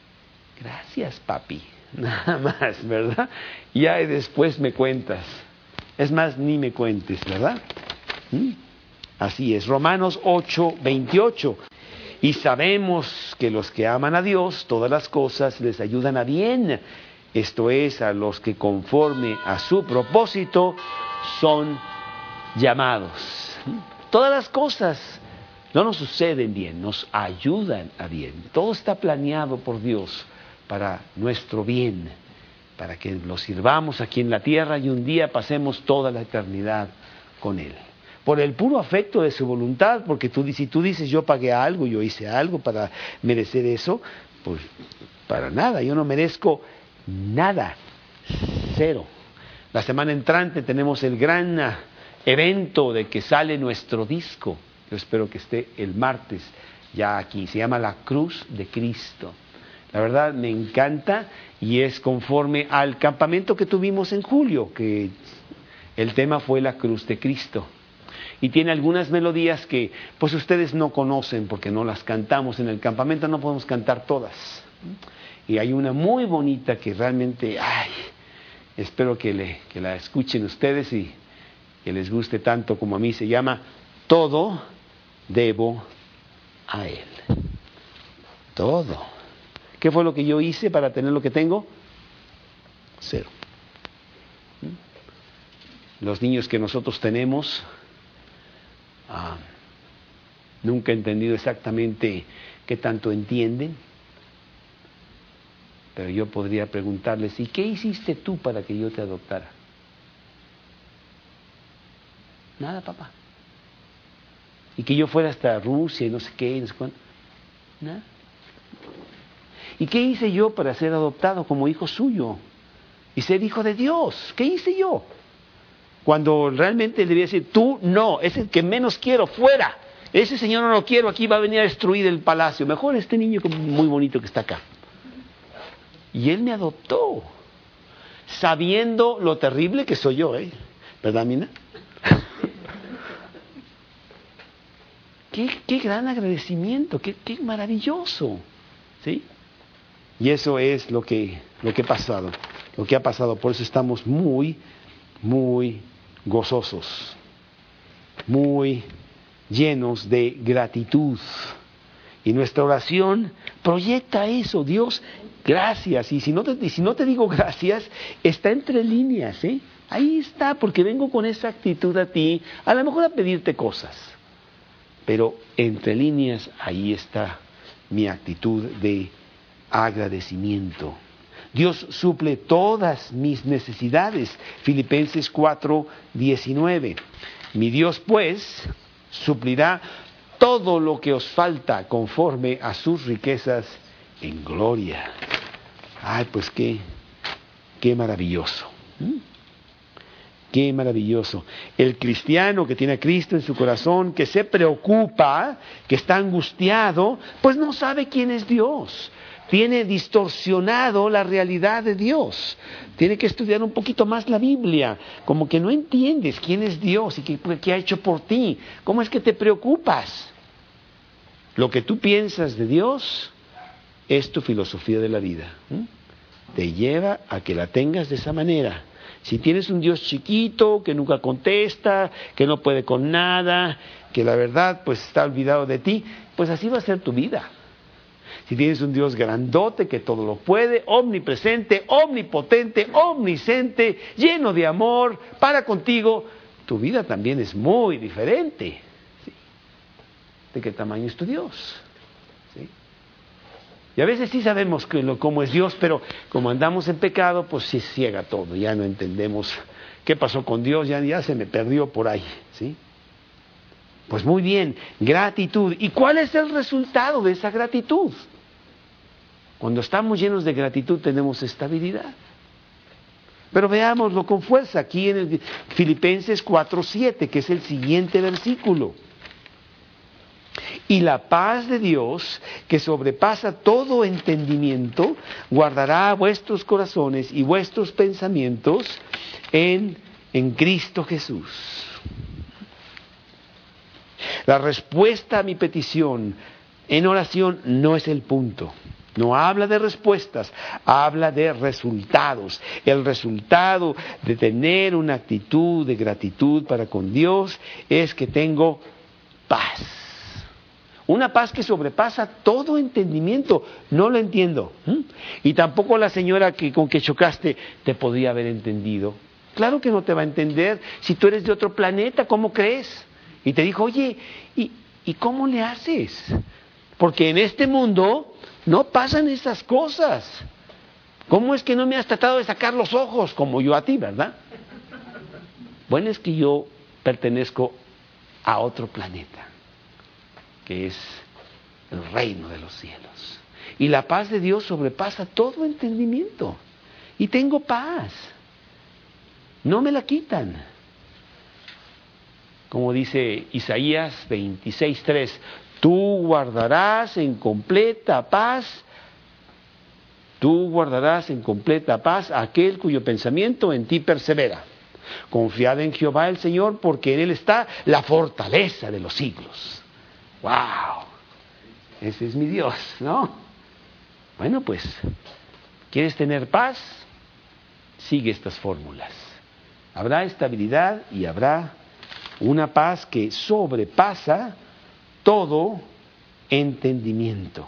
gracias papi, nada más, ¿verdad? Y ya después me cuentas, es más, ni me cuentes, ¿verdad? ¿Mm? Así es, Romanos ocho, veintiocho. Y sabemos que los que aman a Dios, todas las cosas les ayudan a bien. Esto es, a los que conforme a su propósito son llamados. Todas las cosas no nos suceden bien, nos ayudan a bien. Todo está planeado por Dios para nuestro bien, para que lo sirvamos aquí en la tierra y un día pasemos toda la eternidad con Él. Por el puro afecto de su voluntad, porque tú, si tú dices yo pagué algo, yo hice algo para merecer eso, pues para nada, yo no merezco nada, cero. La semana entrante tenemos el gran evento de que sale nuestro disco, yo espero que esté el martes ya aquí, se llama La Cruz de Cristo. La verdad me encanta y es conforme al campamento que tuvimos en julio, que el tema fue la Cruz de Cristo. Y tiene algunas melodías que pues ustedes no conocen porque no las cantamos en el campamento, no podemos cantar todas. Y hay una muy bonita que realmente, ay, espero que, le, que la escuchen ustedes y que les guste tanto como a mí. Se llama Todo debo a Él. Todo. ¿Qué fue lo que yo hice para tener lo que tengo? Cero. Los niños que nosotros tenemos, Ah, nunca he entendido exactamente qué tanto entienden, pero yo podría preguntarles, ¿y qué hiciste tú para que yo te adoptara? Nada, papá. Y que yo fuera hasta Rusia y no sé qué, y no sé cuánto. Nada. ¿Y qué hice yo para ser adoptado como hijo suyo? y ser hijo de Dios. ¿Qué hice yo? Cuando realmente debía decir, tú no, es el que menos quiero, fuera. Ese señor no lo quiero, aquí va a venir a destruir el palacio. Mejor este niño muy bonito que está acá. Y él me adoptó, sabiendo lo terrible que soy yo, ¿eh? ¿Verdad, Mina? qué, qué gran agradecimiento, qué, qué maravilloso, ¿sí? Y eso es lo que, lo que ha pasado, lo que ha pasado. Por eso estamos muy, muy gozosos, muy llenos de gratitud. Y nuestra oración proyecta eso. Dios, gracias. Y si no te, y si no te digo gracias, está entre líneas, ¿eh? Ahí está, porque vengo con esa actitud a ti, a lo mejor a pedirte cosas. Pero entre líneas, ahí está mi actitud de agradecimiento. Dios suple todas mis necesidades. Filipenses cuatro diecinueve. Mi Dios, pues, suplirá todo lo que os falta conforme a sus riquezas en gloria. Ay, pues qué, qué maravilloso. ¿Mm? Qué maravilloso. El cristiano que tiene a Cristo en su corazón, que se preocupa, que está angustiado, pues no sabe quién es Dios. Tiene distorsionado la realidad de Dios. Tiene que estudiar un poquito más la Biblia. Como que no entiendes quién es Dios y qué, qué ha hecho por ti. ¿Cómo es que te preocupas? Lo que tú piensas de Dios es tu filosofía de la vida. ¿Mm? Te lleva a que la tengas de esa manera. Si tienes un Dios chiquito, que nunca contesta, que no puede con nada, que la verdad pues está olvidado de ti, pues así va a ser tu vida. Si tienes un Dios grandote, que todo lo puede, omnipresente, omnipotente, omnisciente, lleno de amor, para contigo, tu vida también es muy diferente. ¿Sí? ¿De qué tamaño es tu Dios? ¿Sí? Y a veces sí sabemos que lo, cómo es Dios, pero como andamos en pecado, pues se ciega todo, ya no entendemos qué pasó con Dios, ya, ya se me perdió por ahí, ¿sí? Pues muy bien, gratitud. ¿Y cuál es el resultado de esa gratitud? Cuando estamos llenos de gratitud tenemos estabilidad. Pero veámoslo con fuerza aquí en el Filipenses cuatro siete, que es el siguiente versículo. Y la paz de Dios, que sobrepasa todo entendimiento, guardará vuestros corazones y vuestros pensamientos en, en Cristo Jesús. La respuesta a mi petición en oración no es el punto. No habla de respuestas, habla de resultados. El resultado de tener una actitud de gratitud para con Dios es que tengo paz. Una paz que sobrepasa todo entendimiento. No lo entiendo. ¿Mm? Y tampoco la señora que, con que chocaste te podría haber entendido. Claro que no te va a entender. Si tú eres de otro planeta, ¿cómo crees? Y te dijo, oye, ¿y, ¿y cómo le haces? Porque en este mundo no pasan esas cosas. ¿Cómo es que no me has tratado de sacar los ojos como yo a ti, verdad? Bueno, es que yo pertenezco a otro planeta, que es el reino de los cielos. Y la paz de Dios sobrepasa todo entendimiento. Y tengo paz. No me la quitan. Como dice Isaías veintiséis tres, tú guardarás en completa paz, tú guardarás en completa paz a aquel cuyo pensamiento en ti persevera. Confiad en Jehová el Señor, porque en Él está la fortaleza de los siglos. ¡Wow! Ese es mi Dios, ¿no? Bueno, pues, ¿quieres tener paz? Sigue estas fórmulas. Habrá estabilidad y habrá una paz que sobrepasa todo entendimiento.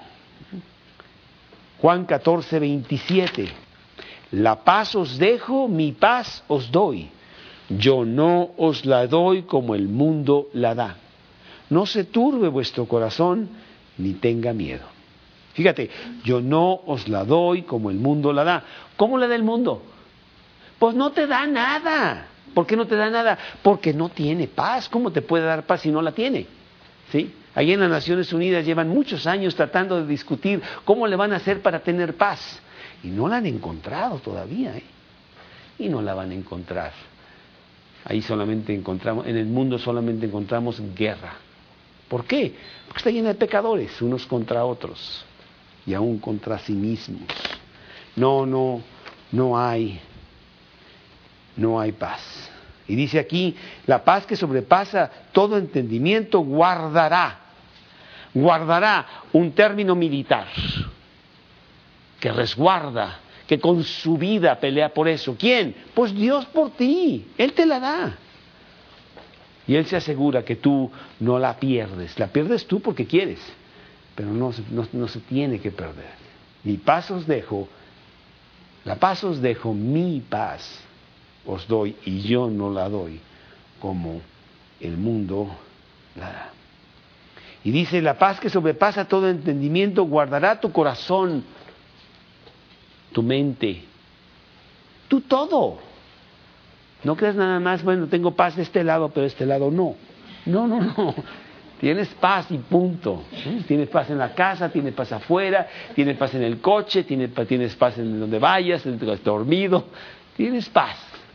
Juan catorce veintisiete. La paz os dejo, mi paz os doy. Yo no os la doy como el mundo la da. No se turbe vuestro corazón, ni tenga miedo. Fíjate, yo no os la doy como el mundo la da. ¿Cómo la da el mundo? Pues no te da nada. ¿Por qué no te da nada? Porque no tiene paz. ¿Cómo te puede dar paz si no la tiene? ¿Sí? Allí en las Naciones Unidas llevan muchos años tratando de discutir cómo le van a hacer para tener paz. Y no la han encontrado todavía, ¿eh? y no la van a encontrar. Ahí solamente encontramos, en el mundo solamente encontramos guerra. ¿Por qué? Porque está llena de pecadores, unos contra otros, y aún contra sí mismos. No, no, no hay, no hay paz. Y dice aquí, la paz que sobrepasa todo entendimiento guardará. Guardará, un término militar, que resguarda, que con su vida pelea por eso. ¿Quién? Pues Dios por ti, Él te la da. Y Él se asegura que tú no la pierdes. La pierdes tú porque quieres, pero no, no, no se tiene que perder. Mi paz os dejo, la paz os dejo, mi paz os doy, y yo no la doy como el mundo la da. Y dice, la paz que sobrepasa todo entendimiento guardará tu corazón, tu mente, tu todo. No creas nada más, bueno, tengo paz de este lado, pero de este lado no. No, no, no. Tienes paz y punto. ¿Eh? Tienes paz en la casa, tienes paz afuera, tienes paz en el coche, tienes, tienes paz en donde vayas, estás dormido. Tienes paz.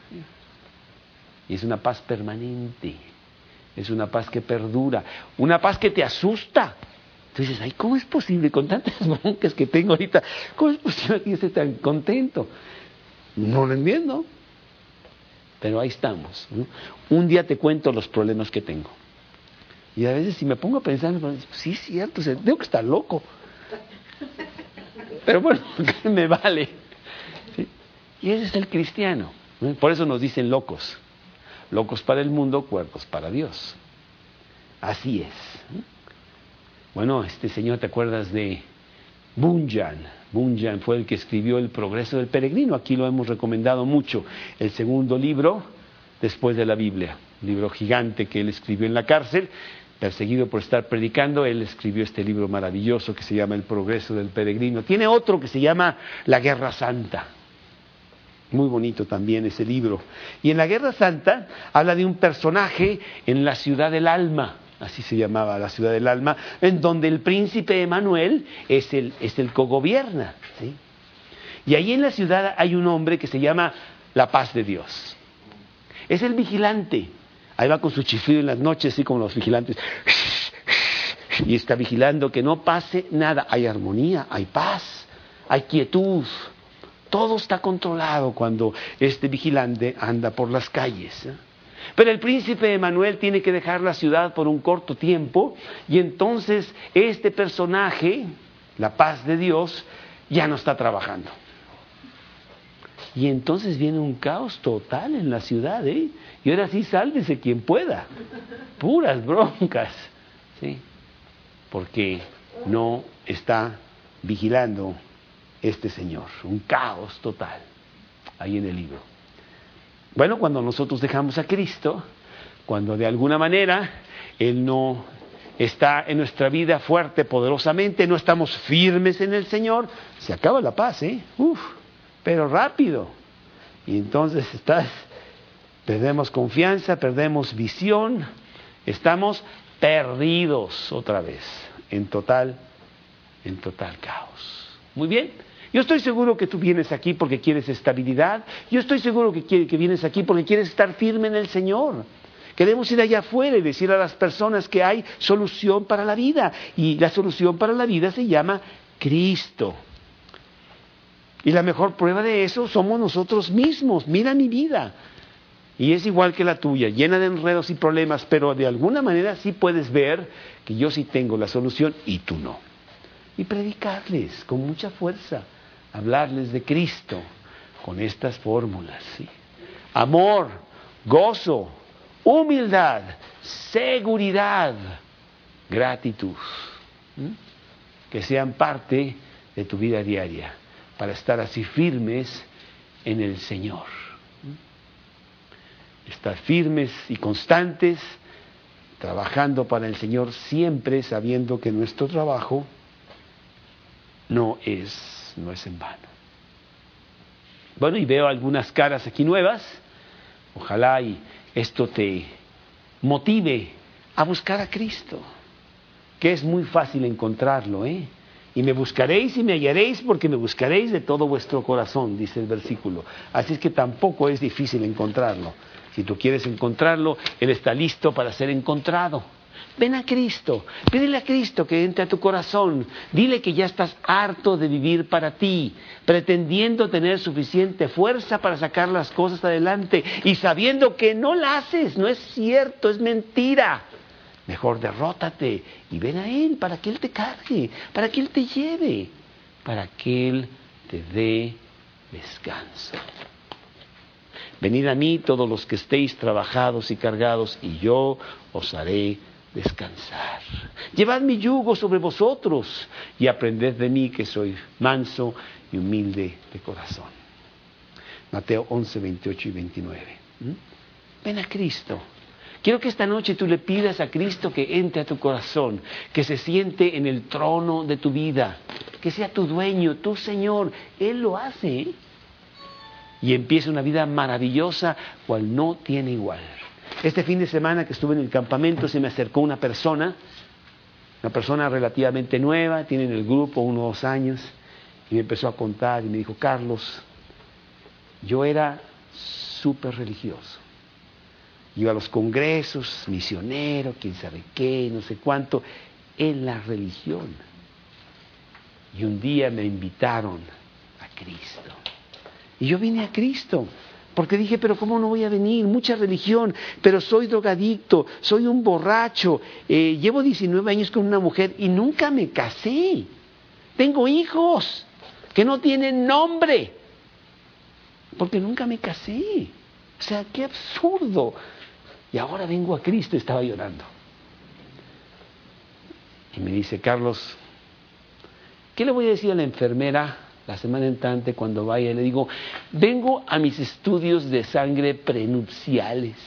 Y es una paz permanente. Es una paz que perdura. Una paz que te asusta. Tú dices, ay, ¿cómo es posible con tantas broncas que tengo ahorita? ¿Cómo es posible que yo esté tan contento? No lo entiendo. Pero ahí estamos, ¿no? Un día te cuento los problemas que tengo. Y a veces si me pongo a pensar, sí es cierto, o sea, tengo que estar loco. Pero bueno, me vale. ¿Sí? Y ese es el cristiano. ¿No? Por eso nos dicen locos. Locos para el mundo, cuerdos para Dios. Así es. Bueno, este señor, ¿te acuerdas de Bunyan? Bunyan fue el que escribió El progreso del peregrino. Aquí lo hemos recomendado mucho. El segundo libro después de la Biblia. Un libro gigante que él escribió en la cárcel. Perseguido por estar predicando, él escribió este libro maravilloso que se llama El progreso del peregrino. Tiene otro que se llama La Guerra Santa. Muy bonito también ese libro. Y en la Guerra Santa habla de un personaje en la ciudad del alma, así se llamaba la ciudad del alma, en donde el príncipe Emanuel es el, es el cogobierna, ¿sí? Y ahí en la ciudad hay un hombre que se llama la paz de Dios. Es el vigilante. Ahí va con su chiflido en las noches, así como los vigilantes. Y está vigilando que no pase nada. Hay armonía, hay paz, hay quietud. Todo está controlado cuando este vigilante anda por las calles. Pero el príncipe Emanuel tiene que dejar la ciudad por un corto tiempo y entonces este personaje, la paz de Dios, ya no está trabajando. Y entonces viene un caos total en la ciudad, ¿eh? Y ahora sí, sálvese quien pueda. Puras broncas, ¿sí? Porque no está vigilando este señor. Un caos total, ahí en el libro. Bueno, cuando nosotros dejamos a Cristo, cuando de alguna manera Él no está en nuestra vida fuerte, poderosamente, no estamos firmes en el Señor, se acaba la paz, ¿eh? Uf, pero rápido. Y entonces estás, perdemos confianza, perdemos visión, estamos perdidos otra vez, en total, en total caos. Muy bien. Yo estoy seguro que tú vienes aquí porque quieres estabilidad. Yo estoy seguro que, quiere, que vienes aquí porque quieres estar firme en el Señor. Queremos ir allá afuera y decir a las personas que hay solución para la vida. Y la solución para la vida se llama Cristo. Y la mejor prueba de eso somos nosotros mismos. Mira mi vida. Y es igual que la tuya, llena de enredos y problemas, pero de alguna manera sí puedes ver que yo sí tengo la solución y tú no. Y predicarles con mucha fuerza. Hablarles de Cristo con estas fórmulas, ¿sí? Amor, gozo, humildad, seguridad, gratitud. ¿Mm? Que sean parte de tu vida diaria para estar así firmes en el Señor. ¿Mm? Estar firmes y constantes, trabajando para el Señor siempre sabiendo que nuestro trabajo no es no es en vano. Bueno, y veo algunas caras aquí nuevas. Ojalá y esto te motive a buscar a Cristo, que es muy fácil encontrarlo, ¿eh? Y me buscaréis y me hallaréis porque me buscaréis de todo vuestro corazón, dice el versículo. Así es que tampoco es difícil encontrarlo. Si tú quieres encontrarlo, Él está listo para ser encontrado. Ven a Cristo, pídele a Cristo que entre a tu corazón. Dile que ya estás harto de vivir para ti, pretendiendo tener suficiente fuerza para sacar las cosas adelante y sabiendo que no la haces, no es cierto, es mentira. Mejor derrótate y ven a Él para que Él te cargue, para que Él te lleve, para que Él te dé descanso. Venid a mí todos los que estéis trabajados y cargados, y yo os haré descansar. Llevad mi yugo sobre vosotros y aprended de mí, que soy manso y humilde de corazón. Mateo once, veintiocho y veintinueve. ¿Mm? Ven a Cristo. Quiero que esta noche tú le pidas a Cristo que entre a tu corazón, que se siente en el trono de tu vida, que sea tu dueño, tu Señor. Él lo hace, ¿eh? Y empieza una vida maravillosa, cual no tiene igual. Este fin de semana que estuve en el campamento se me acercó una persona, una persona relativamente nueva, tiene en el grupo unos dos años, y me empezó a contar y me dijo: Carlos, yo era súper religioso. Iba a los congresos, misionero, quién sabe qué, no sé cuánto, en la religión. Y un día me invitaron a Cristo. Y yo vine a Cristo, porque dije, pero ¿cómo no voy a venir? Mucha religión, pero soy drogadicto, soy un borracho, eh, llevo diecinueve años con una mujer y nunca me casé. Tengo hijos que no tienen nombre, porque nunca me casé. O sea, qué absurdo. Y ahora vengo a Cristo, estaba llorando. Y me dice: Carlos, ¿qué le voy a decir a la enfermera la semana entrante cuando vaya? Le digo: vengo a mis estudios de sangre prenupciales.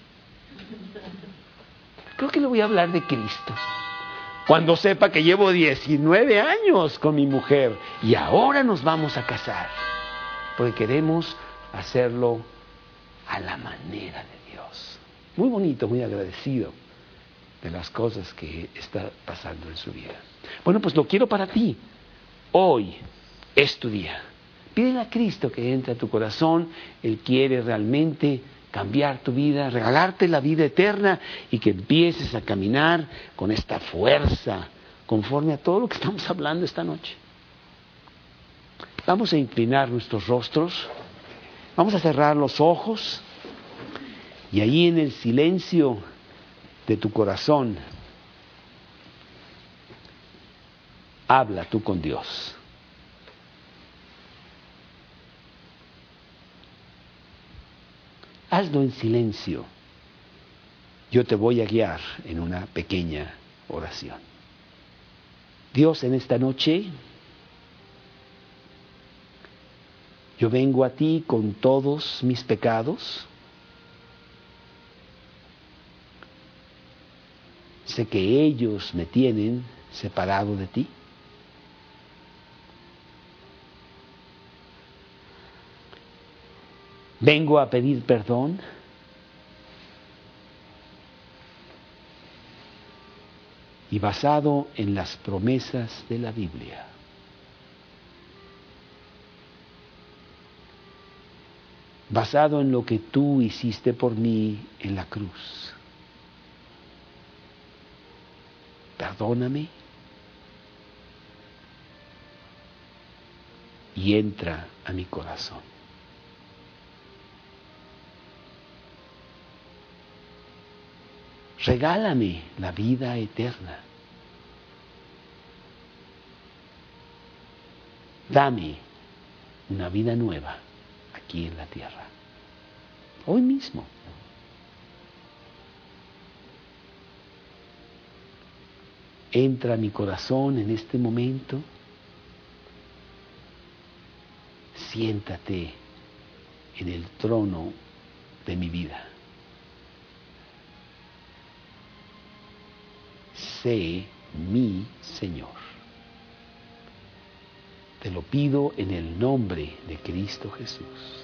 Creo que le voy a hablar de Cristo. Cuando sepa que llevo diecinueve años con mi mujer y ahora nos vamos a casar. Porque queremos hacerlo a la manera de Dios. Muy bonito, muy agradecido de las cosas que está pasando en su vida. Bueno, pues lo quiero para ti. Hoy es tu día. Pídele a Cristo que entre a tu corazón. Él quiere realmente cambiar tu vida, regalarte la vida eterna y que empieces a caminar con esta fuerza conforme a todo lo que estamos hablando esta noche. Vamos a inclinar nuestros rostros, vamos a cerrar los ojos y ahí en el silencio de tu corazón habla tú con Dios. Hazlo en silencio. Yo te voy a guiar en una pequeña oración. Dios, en esta noche yo vengo a ti con todos mis pecados. Sé que ellos me tienen separado de ti. Vengo a pedir perdón. Y basado en las promesas de la Biblia, basado en lo que tú hiciste por mí en la cruz, perdóname y entra a mi corazón. Regálame la vida eterna. Dame una vida nueva aquí en la tierra, hoy mismo. Entra a mi corazón en este momento. Siéntate en el trono de mi vida. Sé mi Señor. Te lo pido en el nombre de Cristo Jesús.